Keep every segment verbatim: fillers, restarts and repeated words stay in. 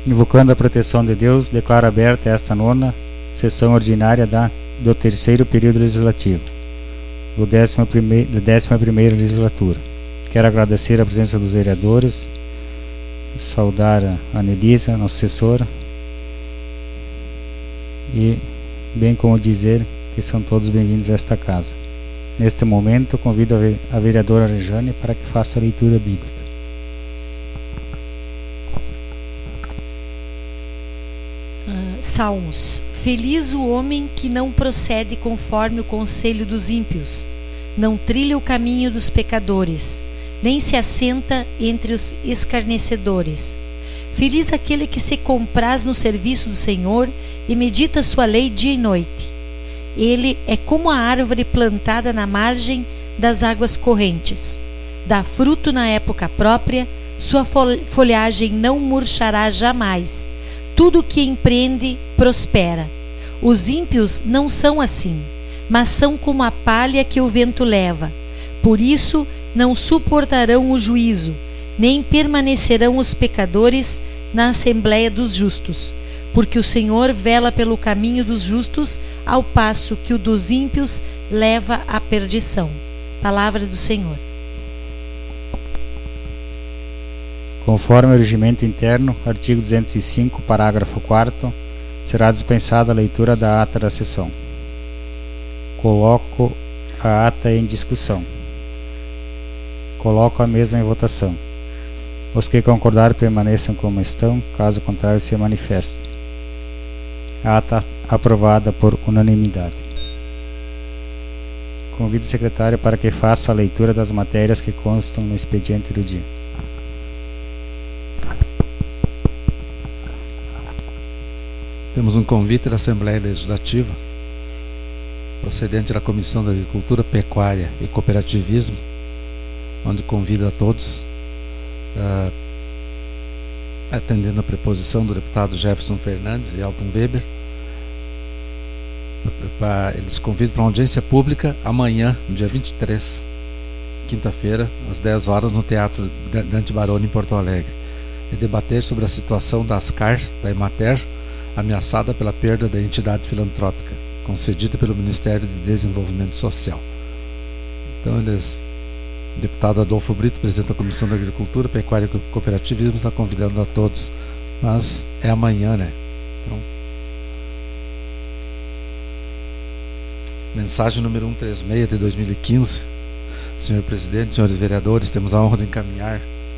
Invocando a proteção de Deus, declaro aberta esta nona sessão ordinária da, do terceiro período legislativo, do décima primeira, da décima primeira legislatura. Quero agradecer a presença dos vereadores, saudar a Anelisa, nossa assessora, e bem como dizer que são todos bem-vindos a esta casa. Neste momento, convido a vereadora Rejane para que faça a leitura bíblica. Uh, Salmos. Feliz o homem que não procede conforme o conselho dos ímpios, não trilha o caminho dos pecadores, nem se assenta entre os escarnecedores. Feliz aquele que se compraz no serviço do Senhor e medita sua lei dia e noite. Ele é como a árvore plantada na margem das águas correntes. Dá fruto na época própria, sua folhagem não murchará jamais. Tudo o que empreende prospera. Os ímpios não são assim, mas são como a palha que o vento leva. Por isso não suportarão o juízo, nem permanecerão os pecadores na assembleia dos justos. Porque o Senhor vela pelo caminho dos justos, ao passo que o dos ímpios leva à perdição. Palavra do Senhor. Conforme o regimento interno, artigo duzentos e cinco, parágrafo quarto, será dispensada a leitura da ata da sessão. Coloco a ata em discussão. Coloco a mesma em votação. Os que concordarem permaneçam como estão, caso contrário se manifestem. Ata aprovada por unanimidade. Convido o secretário para que faça a leitura das matérias que constam no expediente do dia. Temos um convite da Assembleia Legislativa, procedente da Comissão da Agricultura, Pecuária e Cooperativismo, onde convida a todos, uh, atendendo a preposição do deputado Jefferson Fernandes e Elton Weber, pra, eles convidam para uma audiência pública amanhã, no dia vinte e três, quinta-feira, às dez horas, no Teatro Dante Baroni, em Porto Alegre, e debater sobre a situação da Ascar, da Emater, ameaçada pela perda da entidade filantrópica, concedida pelo Ministério de Desenvolvimento Social. Então, eles, o deputado Adolfo Brito, presidente da Comissão da Agricultura, Pecuária e Cooperativismo, está convidando a todos, mas é amanhã, né? Então, mensagem número cento e trinta e seis de dois mil e quinze. Senhor presidente, senhores vereadores, temos a honra de encaminhar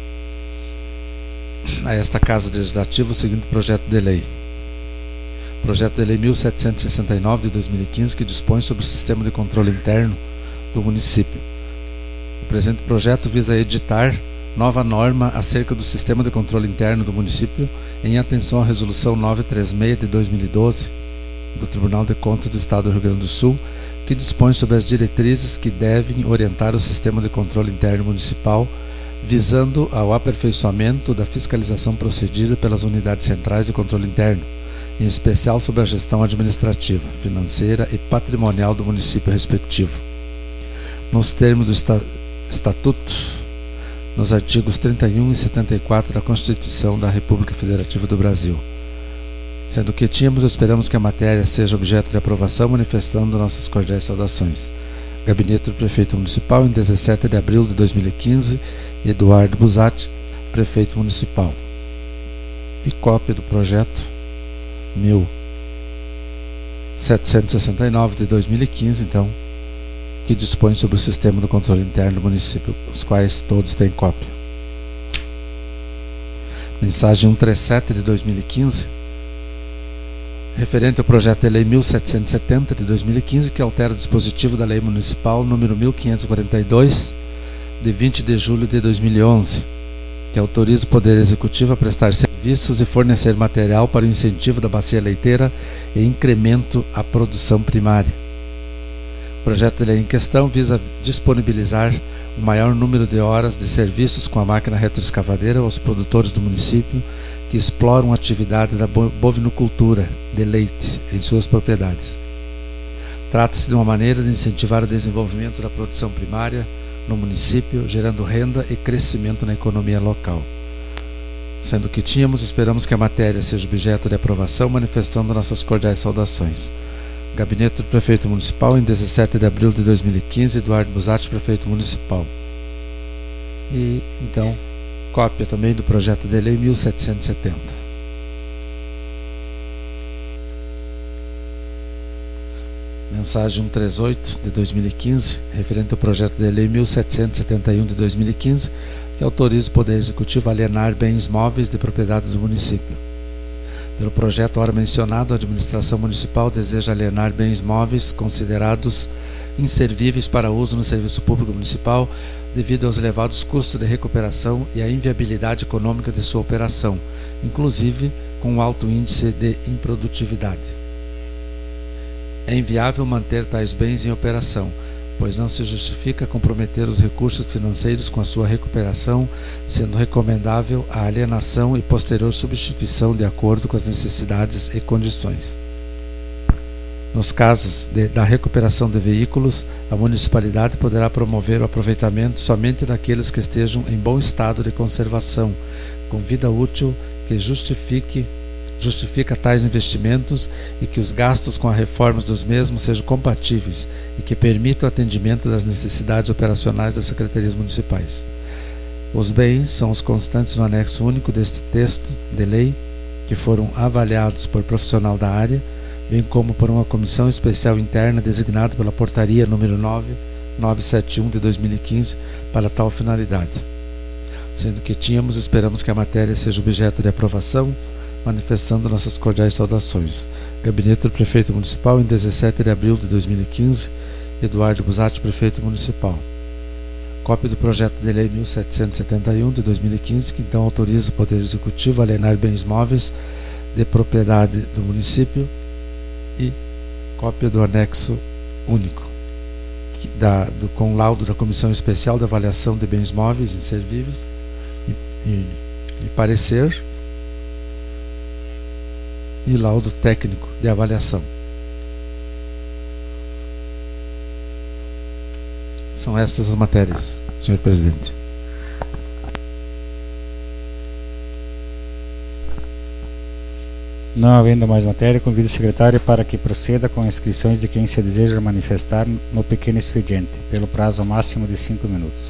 a esta Casa Legislativa o seguinte projeto de lei. Projeto de Lei mil setecentos e sessenta e nove de dois mil e quinze, que dispõe sobre o sistema de controle interno do município. O presente projeto visa editar nova norma acerca do sistema de controle interno do município, em atenção à Resolução novecentos e trinta e seis de dois mil e doze do Tribunal de Contas do Estado do Rio Grande do Sul, que dispõe sobre as diretrizes que devem orientar o sistema de controle interno municipal, visando ao aperfeiçoamento da fiscalização procedida pelas unidades centrais de controle interno, em especial sobre a gestão administrativa, financeira e patrimonial do município respectivo. Nos termos do esta, Estatuto, nos artigos trinta e um e setenta e quatro da Constituição da República Federativa do Brasil. Sendo que tínhamos, esperamos que a matéria seja objeto de aprovação, manifestando nossas cordiais saudações. Gabinete do Prefeito Municipal, em dezessete de abril de dois mil e quinze, Eduardo Busatti, Prefeito Municipal. E cópia do projeto mil setecentos e sessenta e nove de dois mil e quinze, então, que dispõe sobre o sistema do controle interno do município, os quais todos têm cópia. Mensagem cento e trinta e sete de dois mil e quinze, referente ao projeto de lei mil setecentos e setenta de dois mil e quinze, que altera o dispositivo da lei municipal número mil quinhentos e quarenta e dois, de vinte de julho de dois mil e onze, que autoriza o Poder Executivo a prestar serviços e fornecer material para o incentivo da bacia leiteira e incremento à produção primária. O projeto de lei em questão visa disponibilizar o maior número de horas de serviços com a máquina retroescavadeira aos produtores do município que exploram a atividade da bovinocultura de leite em suas propriedades. Trata-se de uma maneira de incentivar o desenvolvimento da produção primária no município, gerando renda e crescimento na economia local. Sendo que tínhamos, esperamos que a matéria seja objeto de aprovação, manifestando nossas cordiais saudações. Gabinete do Prefeito Municipal, em dezessete de abril de dois mil e quinze, Eduardo Busatti, Prefeito Municipal. E, então, cópia também do projeto de lei mil setecentos e setenta. Mensagem cento e trinta e oito de dois mil e quinze, referente ao projeto de lei mil setecentos e setenta e um de dois mil e quinze, que autoriza o Poder Executivo a alienar bens móveis de propriedade do município. Pelo projeto ora mencionado, a administração municipal deseja alienar bens móveis considerados inservíveis para uso no serviço público municipal devido aos elevados custos de recuperação e à inviabilidade econômica de sua operação, inclusive com um alto índice de improdutividade. É inviável manter tais bens em operação, pois não se justifica comprometer os recursos financeiros com a sua recuperação, sendo recomendável a alienação e posterior substituição de acordo com as necessidades e condições. Nos casos de, da recuperação de veículos, a municipalidade poderá promover o aproveitamento somente daqueles que estejam em bom estado de conservação, com vida útil que justifique justifica tais investimentos e que os gastos com a reforma dos mesmos sejam compatíveis e que permitam o atendimento das necessidades operacionais das secretarias municipais. Os bens são os constantes no anexo único deste texto de lei, que foram avaliados por profissional da área, bem como por uma comissão especial interna designada pela portaria número nove mil novecentos e setenta e um de dois mil e quinze para tal finalidade. Sendo que tínhamos, esperamos que a matéria seja objeto de aprovação, manifestando nossas cordiais saudações. Gabinete do Prefeito Municipal, em dezessete de abril de dois mil e quinze, Eduardo Busatti, Prefeito Municipal. Cópia do projeto de lei mil setecentos e setenta e um de dois mil e quinze, que então autoriza o Poder Executivo a alienar bens móveis de propriedade do município, e cópia do anexo único, que da, do, com laudo da Comissão Especial de Avaliação de Bens Móveis Inservíveis e, e, e parecer, e laudo técnico de avaliação. São estas as matérias, senhor presidente. Não havendo mais matéria, convido o secretário para que proceda com inscrições de quem se deseja manifestar no pequeno expediente, pelo prazo máximo de cinco minutos.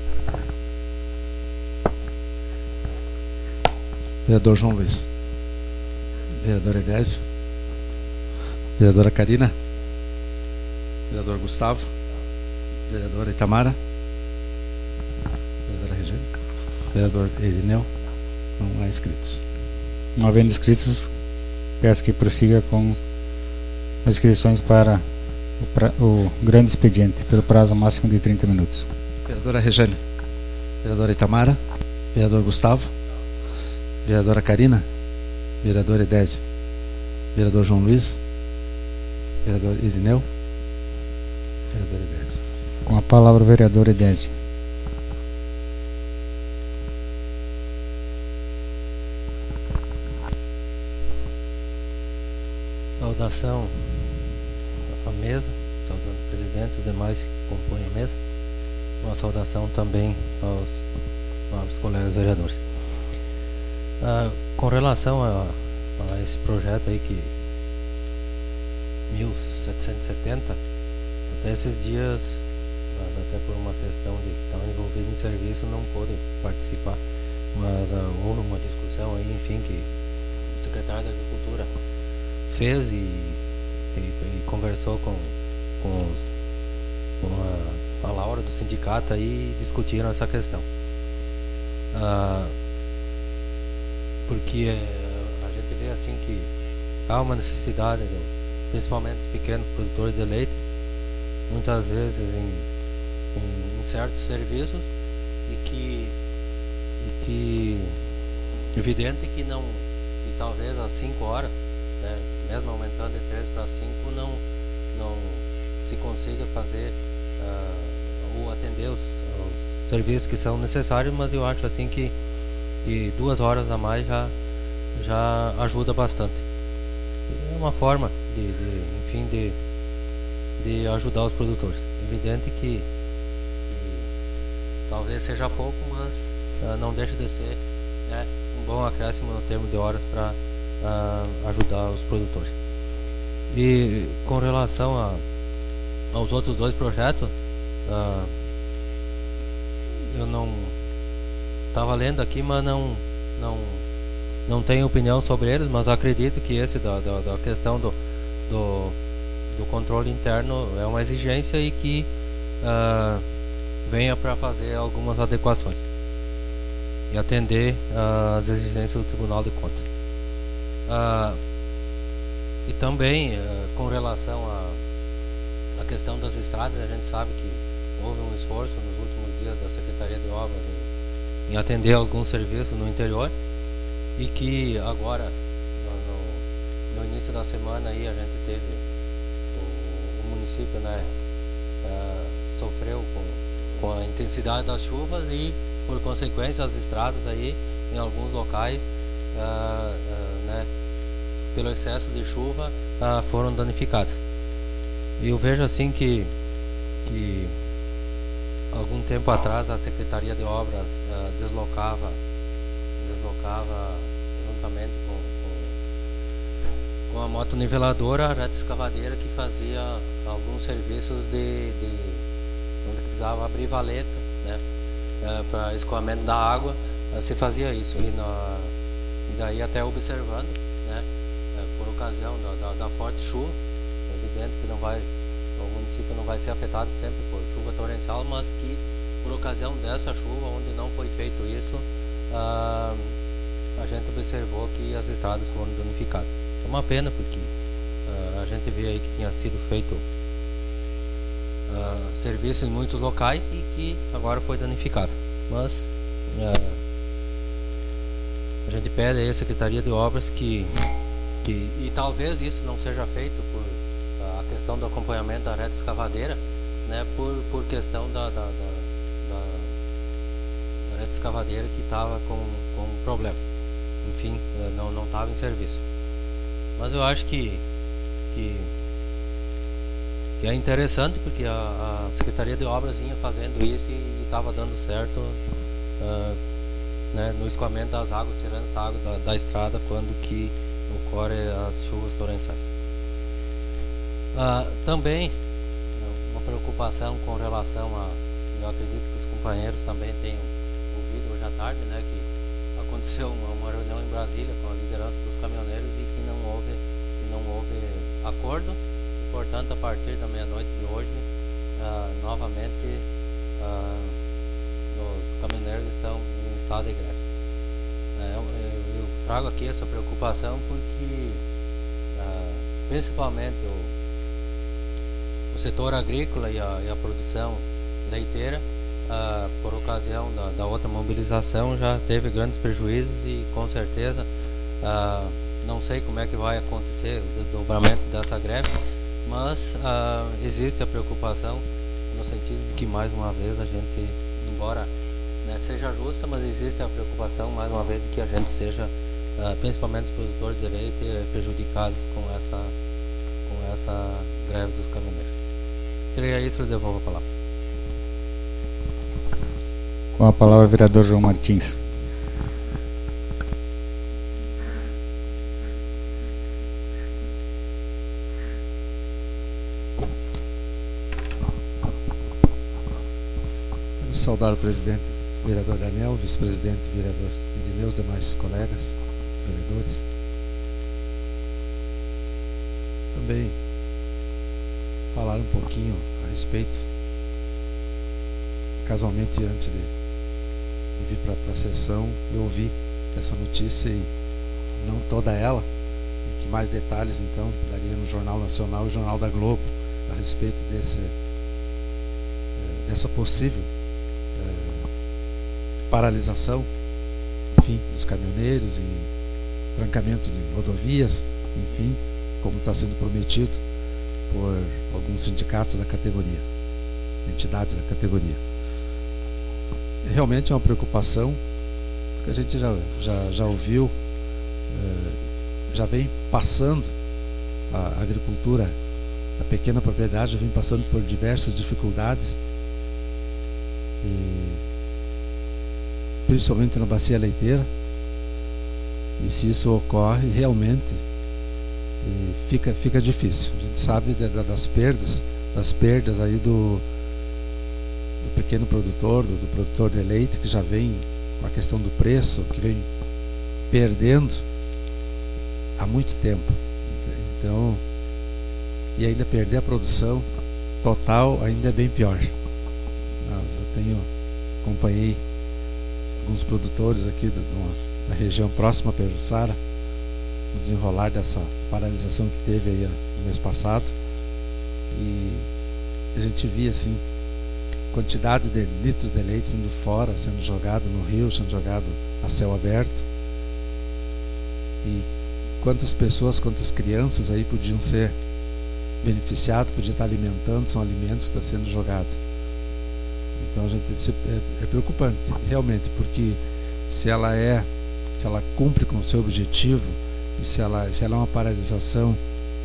Vereador João Luiz. Vereador Edésio. Vereadora Karina. Vereador Gustavo. Vereadora Itamara. Vereadora Regina. Vereador Irineu. Não há inscritos. Não havendo inscritos, peço que prossiga com as inscrições para o, pra, o grande expediente, pelo prazo máximo de trinta minutos. Vereadora Regina. Vereadora Itamara. Vereador Gustavo. Vereadora Karina. Vereador Edésio. Vereador João Luiz. Vereador Irineu. Vereador Edésio. Com a palavra o vereador Edésio. Saudação à mesa, saudando o presidente e os demais que compõem a mesa. Uma saudação também aos novos colegas vereadores. Ah, com relação a, a esse projeto aí que mil setecentos e setenta, até esses dias, mas até por uma questão de estar envolvido em serviço, não pude participar, mas ah, houve uma discussão aí, enfim, que o secretário da Agricultura fez e, e, e conversou com, com, os, com a, a Laura do sindicato aí e discutiram essa questão. Ah, porque a gente vê assim que há uma necessidade, do, principalmente dos pequenos produtores de leite, muitas vezes em, em, em certos serviços, e que, e que evidente que não, que talvez às cinco horas, né, mesmo aumentando de três para cinco, não, não se consiga fazer uh, ou atender os, os serviços que são necessários, mas eu acho assim que e duas horas a mais já, já ajuda bastante. É uma forma de, de enfim, de, de ajudar os produtores. Evidente que, que talvez seja pouco, mas uh, não deixa de ser né, um bom acréscimo no termo de horas para uh, ajudar os produtores. E com relação a, aos outros dois projetos, uh, eu não estava lendo aqui, mas não, não, não tenho opinião sobre eles, mas acredito que esse da, da, da questão do, do, do controle interno é uma exigência e que uh, venha para fazer algumas adequações e atender uh, as exigências do Tribunal de Contas. Uh, e também, uh, com relação à a, a questão das estradas, a gente sabe que houve um esforço nos últimos dias da Secretaria de Obras em, em atender alguns serviços no interior e que agora, no, no, no início da semana, aí, a gente teve o, o município, né, uh, sofreu com, com a intensidade das chuvas e, por consequência, as estradas aí, em alguns locais, uh, uh, né, pelo excesso de chuva, uh, foram danificadas. E eu vejo assim que, que algum tempo atrás a Secretaria de Obras uh, deslocava, deslocava juntamente com, com, com a motoniveladora, a reta escavadeira, que fazia alguns serviços de, de onde precisava abrir valeta, né, uh, para escoamento da água, uh, se fazia isso. E, na, e daí até observando, né, por ocasião da, da, da forte chuva, é evidente que não vai, o município não vai ser afetado sempre por chuva torrencial, mas que por ocasião dessa chuva, onde não foi feito isso, ah, a gente observou que as estradas foram danificadas. É uma pena, porque ah, a gente vê aí que tinha sido feito ah, serviço em muitos locais e que agora foi danificado. Mas ah, a gente pede aí à Secretaria de Obras que Que, e talvez isso não seja feito por uh, a questão do acompanhamento da reta escavadeira, né, por, por questão da, da, da, da, da reta escavadeira que estava com, com problema. Enfim, uh, não estava em serviço. Mas eu acho que, que, que é interessante, porque a, a Secretaria de Obras vinha fazendo isso e estava dando certo, uh, né, no escoamento das águas, tirando essa água da, da estrada quando que ocorre as chuvas torrenciais. Ah, também uma preocupação com relação a, eu acredito que os companheiros também tenham ouvido hoje à tarde, né, que aconteceu uma, uma reunião em Brasília com a liderança dos caminhoneiros e que não houve, que não houve acordo, e, portanto, a partir da meia-noite de hoje, ah, novamente ah, os caminhoneiros estão em estado de greve. Eu, eu trago aqui essa preocupação porque ah, principalmente o, o setor agrícola e a, e a produção leiteira, ah, por ocasião da, da outra mobilização, já teve grandes prejuízos e com certeza ah, não sei como é que vai acontecer o desdobramento dessa greve, mas ah, existe a preocupação no sentido de que, mais uma vez, a gente, embora, né, seja justa, mas existe a preocupação, mais uma vez, de que a gente seja, uh, principalmente os produtores de leite, prejudicados com essa, com essa greve dos caminhoneiros. Seria isso, eu devolvo a palavra. Com a palavra, o vereador João Martins. Quero saudar o presidente, vereador Daniel, vice-presidente, vereador Irineu, os demais colegas, vereadores. Também falar um pouquinho a respeito, casualmente antes de, de vir para a sessão, eu ouvi essa notícia e não toda ela, e que mais detalhes então daria no Jornal Nacional e Jornal da Globo a respeito desse, dessa possível paralisação, enfim, dos caminhoneiros e trancamento de rodovias, enfim, como está sendo prometido por alguns sindicatos da categoria, entidades da categoria. Realmente é uma preocupação, porque a gente já, já, já ouviu, já vem passando, a agricultura, a pequena propriedade já vem passando por diversas dificuldades, e principalmente na bacia leiteira, E se isso ocorre, realmente e fica, fica difícil. A gente sabe de, de, das perdas, das perdas aí do, do pequeno produtor, do, do produtor de leite, que já vem com a questão do preço, que vem perdendo há muito tempo. Então, e ainda perder a produção total ainda é bem pior. Mas eu tenho, acompanhei alguns produtores aqui da, da região próxima a Peruçara, no desenrolar dessa paralisação que teve aí no mês passado, e a gente via assim quantidade de litros de leite indo fora, sendo jogado no rio, sendo jogado a céu aberto, e quantas pessoas, quantas crianças aí podiam ser beneficiadas, podiam estar alimentando, são alimentos que estão sendo jogados. Então a gente é, é preocupante realmente, porque se ela é, se ela cumpre com o seu objetivo, e se ela, se ela é uma paralisação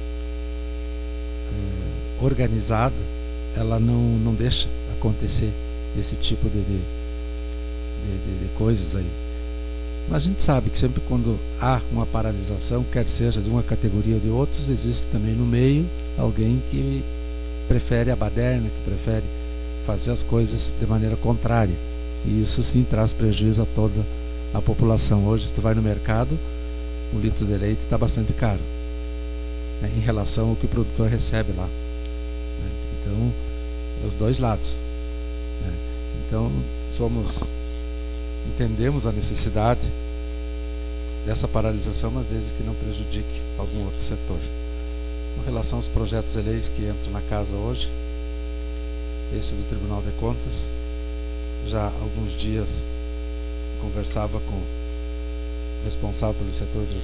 é, organizada, ela não, não deixa acontecer esse tipo de, de, de, de coisas aí. Mas a gente sabe que sempre quando há uma paralisação, quer seja de uma categoria ou de outros, existe também no meio alguém que prefere a baderna, que prefere fazer as coisas de maneira contrária. E isso sim traz prejuízo a toda a população. Hoje, se tu vai no mercado, um litro de leite está bastante caro, né, em relação ao que o produtor recebe lá, né? Então, os dois lados, né? Então, somos, entendemos a necessidade dessa paralisação, mas desde que não prejudique algum outro setor. Com relação aos projetos de leis que entram na casa hoje, esse do Tribunal de Contas, já há alguns dias conversava com o responsável pelo setor do,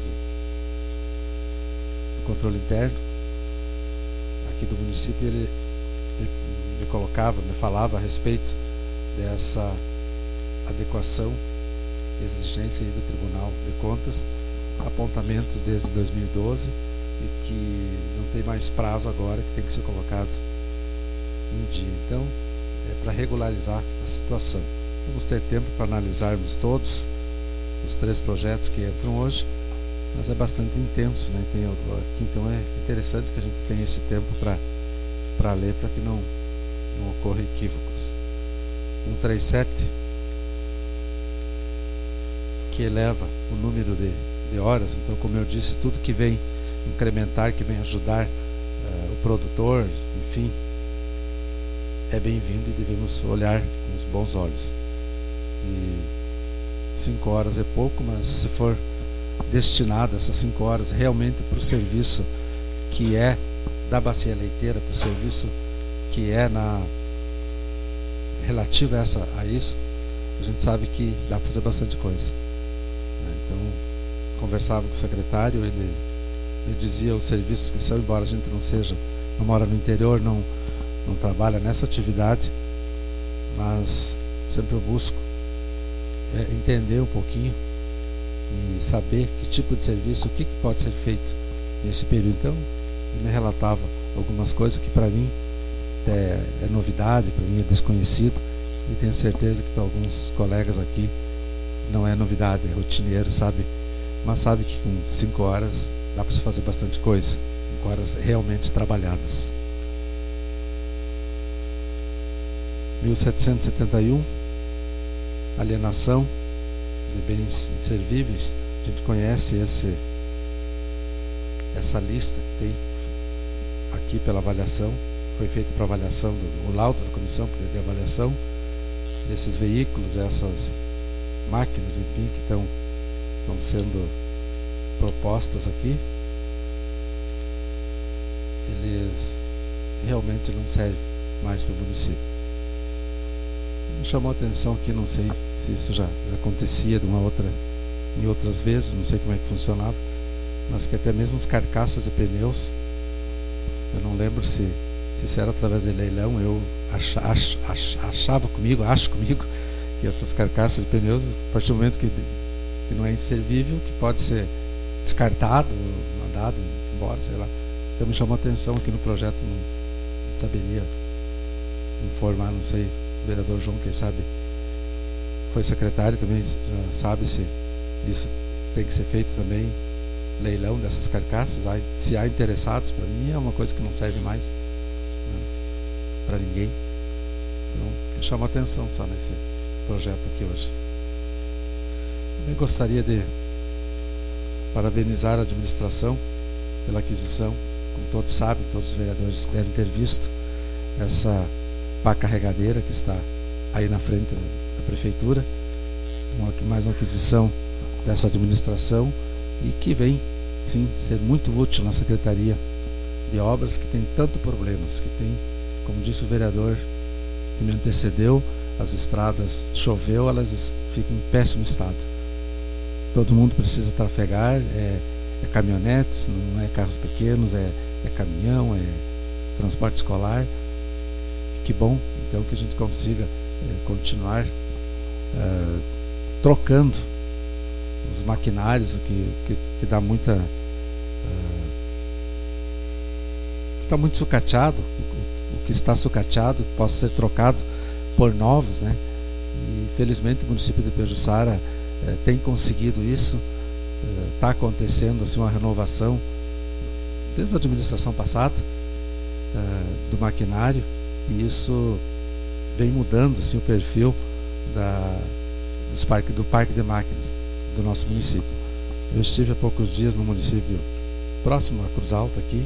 do controle interno aqui do município. Ele, ele me colocava, me falava a respeito dessa adequação, exigência aí do Tribunal de Contas, apontamentos desde dois mil e doze, e que não tem mais prazo agora, que tem que ser colocado em dia. Então, é para regularizar a situação. Vamos ter tempo para analisarmos todos os três projetos que entram hoje, mas é bastante intenso, né? Tem aqui, então é interessante que a gente tenha esse tempo para para ler, para que não, não ocorra equívocos. cento e trinta e sete, que eleva o número de, de horas. Então, como eu disse, tudo que vem incrementar, que vem ajudar uh, o produtor, enfim, é bem-vindo e devemos olhar com os bons olhos. E cinco horas é pouco, mas se for destinado essas cinco horas realmente para o serviço que é da bacia leiteira, para o serviço que é na relativo a, essa, a isso, a gente sabe que dá para fazer bastante coisa. Então, conversava com o secretário, ele me dizia os serviços que são, embora a gente não seja, não mora no interior, não, não trabalha nessa atividade, mas sempre eu busco é, entender um pouquinho e saber que tipo de serviço, o que, que pode ser feito nesse período. Então, ele me relatava algumas coisas que para mim é, é novidade, para mim é desconhecido, e tenho certeza que para alguns colegas aqui não é novidade, é rotineiro, sabe? Mas sabe que com cinco horas dá para se fazer bastante coisa, cinco horas realmente trabalhadas. mil setecentos e setenta e um, alienação de bens inservíveis. A gente conhece esse, essa lista que tem aqui pela avaliação, foi feita para avaliação, do, o laudo da comissão de avaliação desses veículos, essas máquinas, enfim, que estão, estão sendo propostas aqui. Eles realmente não servem mais para o município. Me chamou a atenção aqui, não sei se isso já acontecia de uma outra, em outras vezes, não sei como é que funcionava, mas que até mesmo as carcaças de pneus, eu não lembro se, se isso era através de leilão, eu acha, ach, ach, achava comigo, acho comigo, que essas carcaças de pneus, a partir do momento que, que não é inservível, que pode ser descartado, mandado embora, sei lá. Então me chamou a atenção aqui no projeto, não, não saberia informar, não sei, o vereador João, quem sabe, foi secretário também, já sabe se isso tem que ser feito também leilão dessas carcaças. Se há interessados, para mim é uma coisa que não serve mais, né, para ninguém. Então, eu chamo a atenção só nesse projeto aqui hoje. Também gostaria de parabenizar a administração pela aquisição. Como todos sabem, todos os vereadores devem ter visto essa pá carregadeira que está aí na frente da prefeitura, uma, mais uma aquisição dessa administração e que vem, sim, ser muito útil na Secretaria de Obras, que tem tantos problemas, que tem, como disse o vereador que me antecedeu, as estradas, choveu, elas ficam em péssimo estado. Todo mundo precisa trafegar, é, é caminhonetes, não é carros pequenos, é, é caminhão, é transporte escolar. Que bom, então, que a gente consiga é, continuar é, trocando os maquinários, o que, que, que dá muita... É, que está muito sucateado, o, o que está sucateado possa ser trocado por novos, né? E felizmente o município de Pejuçara é, tem conseguido isso. Está acontecendo assim, uma renovação desde a administração passada uh, do maquinário, e isso vem mudando assim, o perfil da, dos parque, do parque de máquinas do nosso município. Eu estive há poucos dias no município próximo a Cruz Alta aqui,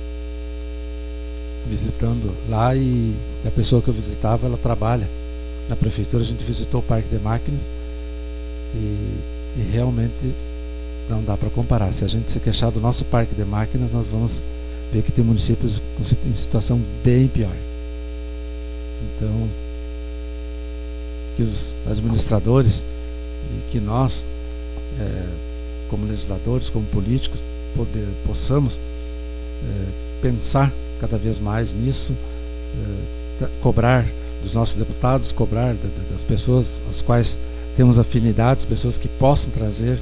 visitando lá, e a pessoa que eu visitava, ela trabalha na prefeitura. A gente visitou o parque de máquinas e, e realmente não dá para comparar. Se a gente se queixar do nosso parque de máquinas, nós vamos ver que tem municípios em situação bem pior. Então, que os administradores e que nós, é, como legisladores, como políticos, poder, possamos é, pensar cada vez mais nisso, é, cobrar dos nossos deputados, cobrar da, das pessoas às quais temos afinidades, pessoas que possam trazer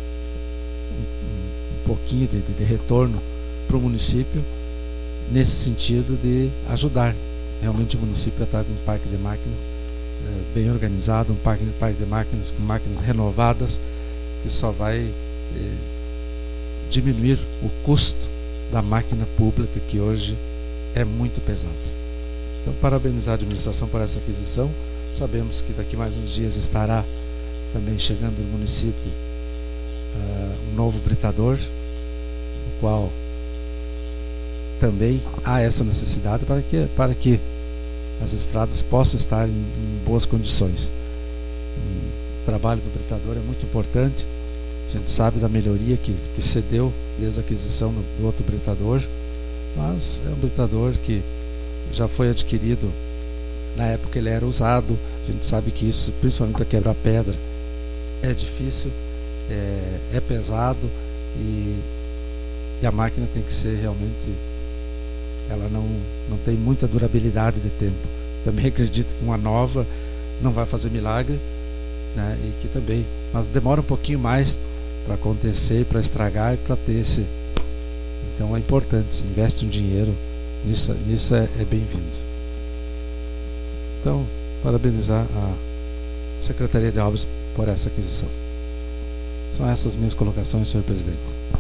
um pouquinho de, de, de retorno para o município, nesse sentido de ajudar. Realmente o município está com um parque de máquinas é, bem organizado, um parque, um parque de máquinas com máquinas renovadas, que só vai é, diminuir o custo da máquina pública, que hoje é muito pesada. Então, parabenizar a administração por essa aquisição. Sabemos que daqui mais uns dias estará também chegando no município uh, um novo britador, no qual também há essa necessidade para que, para que as estradas possam estar em, em boas condições. O trabalho do britador é muito importante. A gente sabe da melhoria que, que se deu desde a aquisição do, do outro britador, mas é um britador que já foi adquirido, na época ele era usado. A gente sabe que isso, principalmente a quebrar pedra, é difícil, é, é pesado, e, e a máquina tem que ser realmente, ela não, não tem muita durabilidade de tempo. Também acredito que uma nova não vai fazer milagre, né, e que também, mas demora um pouquinho mais para acontecer, para estragar e para ter esse. Então é importante, se investe um dinheiro nisso, nisso é, é bem-vindo. Então, parabenizar a Secretaria de Obras por essa aquisição. São essas minhas colocações, senhor presidente.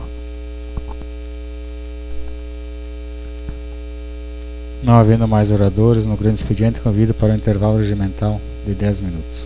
Não havendo mais oradores no grande expediente, convido para o intervalo regimental de dez minutos.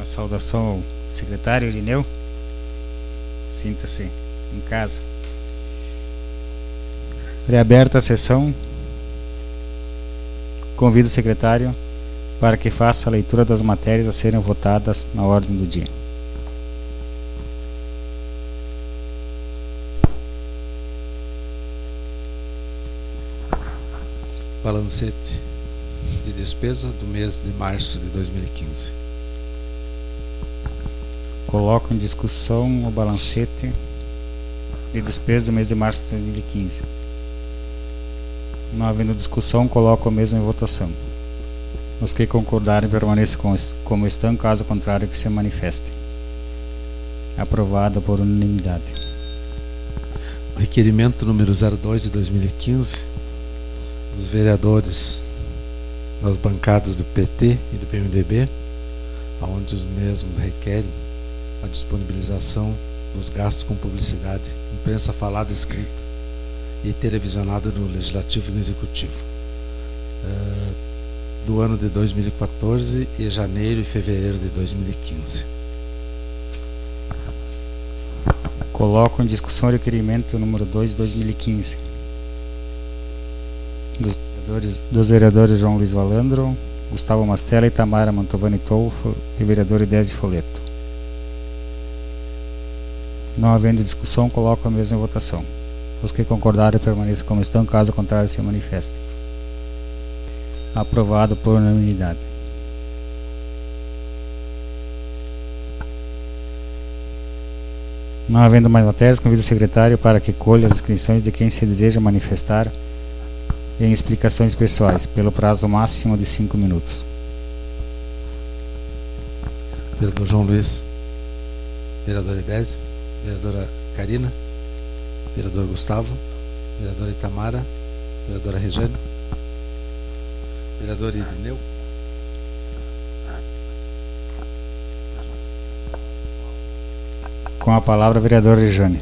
Uma saudação ao secretário Irineu. Sinta-se em casa. Reaberta a sessão. Convido o secretário para que faça a leitura das matérias a serem votadas na ordem do dia. Balancete de despesa do mês de março de dois mil e quinze. Coloco em discussão o balancete de despesa do mês de março de dois mil e quinze. Não havendo discussão, coloco o mesmo em votação. Os que concordarem permaneçam como estão, caso contrário que se manifestem. Aprovado por unanimidade. O requerimento número zero dois de dois mil e quinze dos vereadores das bancadas do P T e do P M D B, onde os mesmos requerem a disponibilização dos gastos com publicidade, imprensa falada, escrita e televisionada no Legislativo e no Executivo, uh, do ano de dois mil e quatorze e janeiro e fevereiro de dois mil e quinze. Coloco em discussão o requerimento número dois de dois mil e quinze. Dos vereadores, dos vereadores João Luiz Valandro, Gustavo Mastella, Itamara Mantovani Tolfo e vereador Idésio Foleto. Não havendo discussão, coloco a mesma em votação. Os que concordarem permaneçam como estão, caso contrário se manifestem. Aprovado por unanimidade. Não havendo mais matérias, convido o secretário para que colha as inscrições de quem se deseja manifestar em explicações pessoais, pelo prazo máximo de cinco minutos. Vereador João Luiz, vereador Idésio, vereadora Karina, vereador Gustavo, vereadora Itamara, vereadora Rejane, vereador Irineu. Com a palavra, vereador Rejane.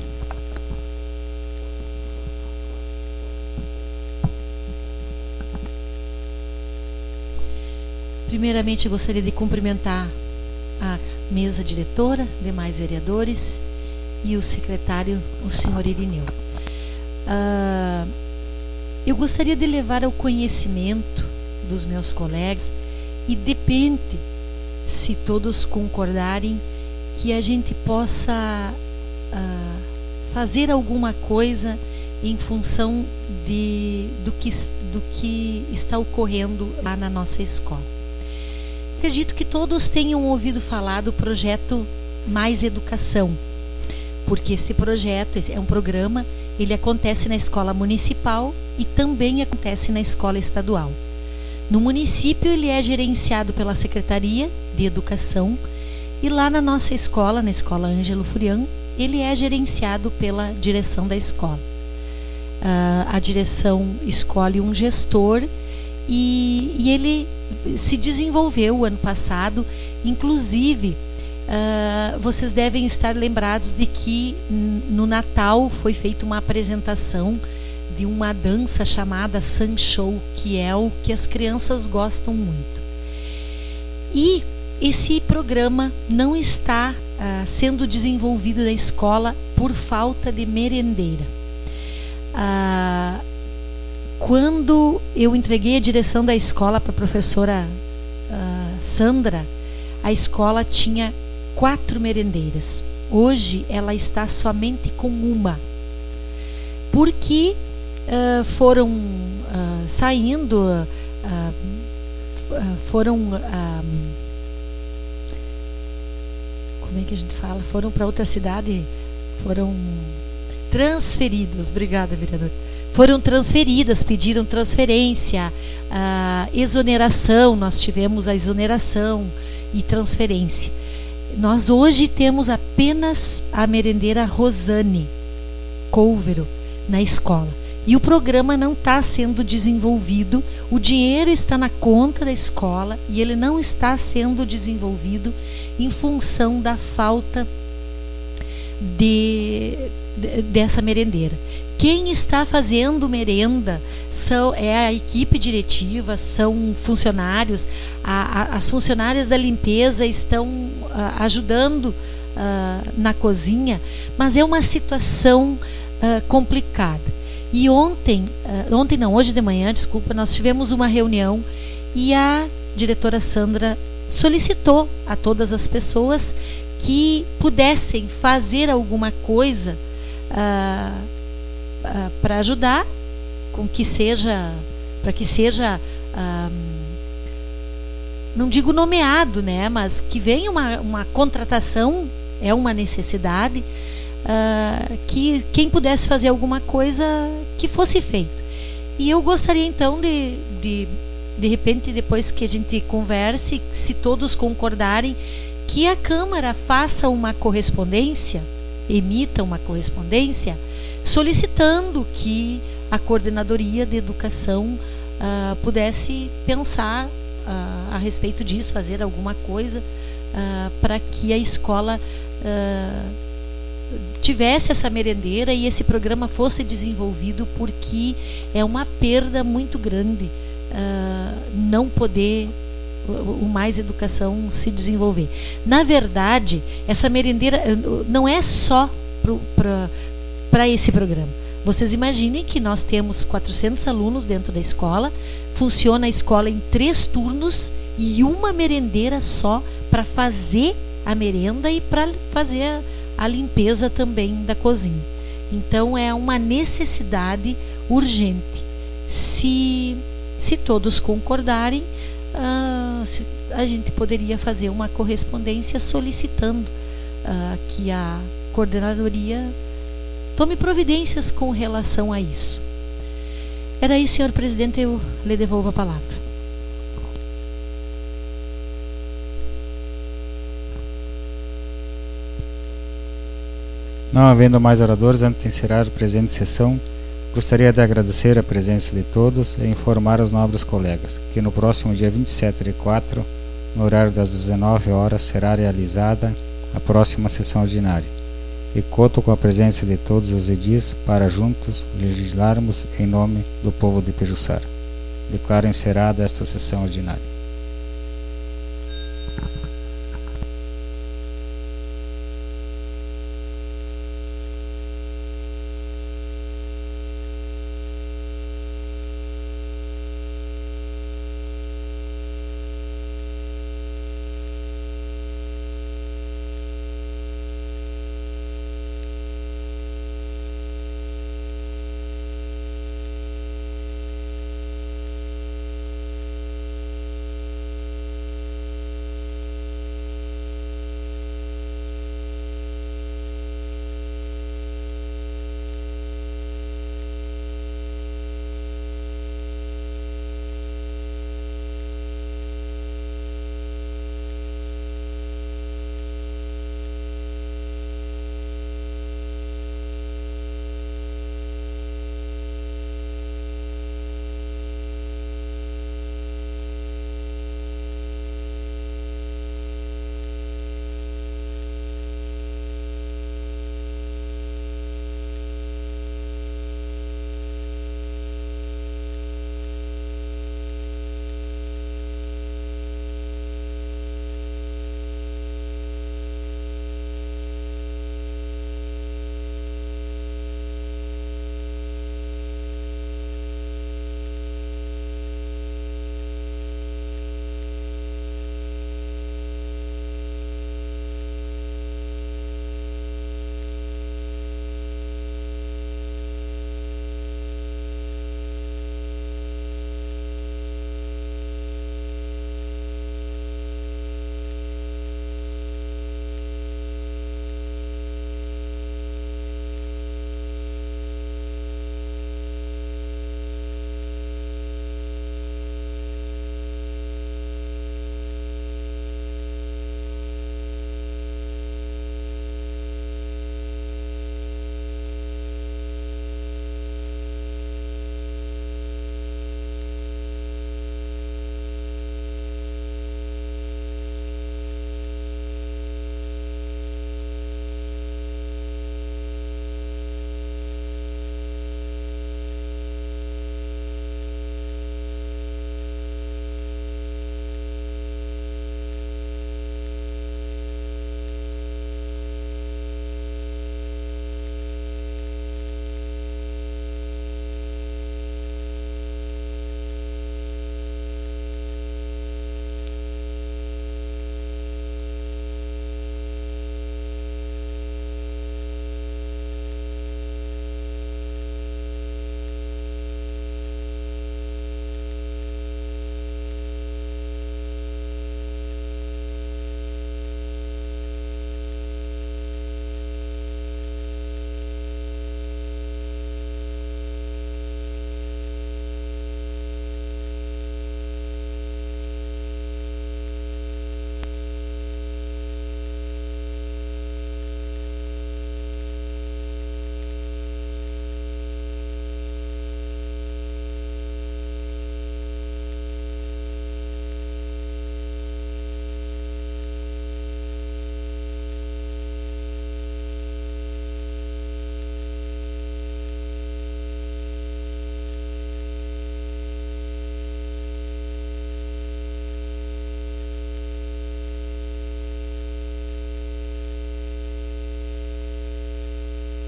Primeiramente, eu gostaria de cumprimentar a mesa diretora, demais vereadores e o secretário, o senhor Irineu. Uh, eu gostaria de levar ao conhecimento dos meus colegas e depende, se todos concordarem, que a gente possa uh, fazer alguma coisa em função de, do, que, do que está ocorrendo lá na nossa escola. Acredito que todos tenham ouvido falar do projeto Mais Educação, porque esse projeto esse é um programa, ele acontece na escola municipal e também acontece na escola estadual. No município ele é gerenciado pela Secretaria de Educação e lá na nossa escola, na Escola Ângelo Furian, ele é gerenciado pela direção da escola. Uh, a direção escolhe um gestor e, e ele se desenvolveu ano passado, inclusive uh, vocês devem estar lembrados de que no Natal foi feita uma apresentação de uma dança chamada Sun Show, que é o que as crianças gostam muito. E esse programa não está uh, sendo desenvolvido na escola por falta de merendeira. Uh, quando eu entreguei a direção da escola para a professora uh, Sandra, a escola tinha quatro merendeiras. Hoje ela está somente com uma, porque uh, foram uh, saindo, uh, uh, foram, uh, como é que a gente fala? Foram para outra cidade, foram transferidas. Obrigada, vereador. Foram transferidas, pediram transferência, uh, exoneração, nós tivemos a exoneração e transferência. Nós hoje temos apenas a merendeira Rosane Couvero na escola. E o programa não está sendo desenvolvido, o dinheiro está na conta da escola e ele não está sendo desenvolvido em função da falta de, de, dessa merendeira. Quem está fazendo merenda são, é a equipe diretiva, são funcionários, a, a, as funcionárias da limpeza estão a, ajudando a, na cozinha, mas é uma situação a, complicada. E ontem, a, ontem não, hoje de manhã, desculpa, nós tivemos uma reunião e a diretora Sandra solicitou a todas as pessoas que pudessem fazer alguma coisa a, Uh, para ajudar com que seja, para que seja, uh, não digo nomeado, né, mas que venha uma, uma contratação, é uma necessidade, uh, que quem pudesse fazer alguma coisa que fosse feito. E eu gostaria então de, de, de repente, depois que a gente converse, se todos concordarem, que a Câmara faça uma correspondência, emita uma correspondência, solicitando que a Coordenadoria de Educação uh, pudesse pensar uh, a respeito disso, fazer alguma coisa uh, para que a escola uh, tivesse essa merendeira e esse programa fosse desenvolvido, porque é uma perda muito grande uh, não poder o Mais Educação se desenvolver. Na verdade, essa merendeira não é só para para esse programa. Vocês imaginem que nós temos quatrocentos alunos dentro da escola, funciona a escola em três turnos e uma merendeira só para fazer a merenda e para fazer a, a limpeza também da cozinha. Então é uma necessidade urgente. Se, se todos concordarem, uh, se, a gente poderia fazer uma correspondência solicitando uh, que a coordenadoria tome providências com relação a isso. Era isso, senhor presidente, eu lhe devolvo a palavra. Não havendo mais oradores, antes de encerrar a presente sessão, gostaria de agradecer a presença de todos e informar aos nobres colegas que no próximo dia vinte e sete de quatro, no horário das dezenove horas, será realizada a próxima sessão ordinária. E conto com a presença de todos os edis para juntos legislarmos em nome do povo de Pejuçara. Declaro encerrada esta sessão ordinária.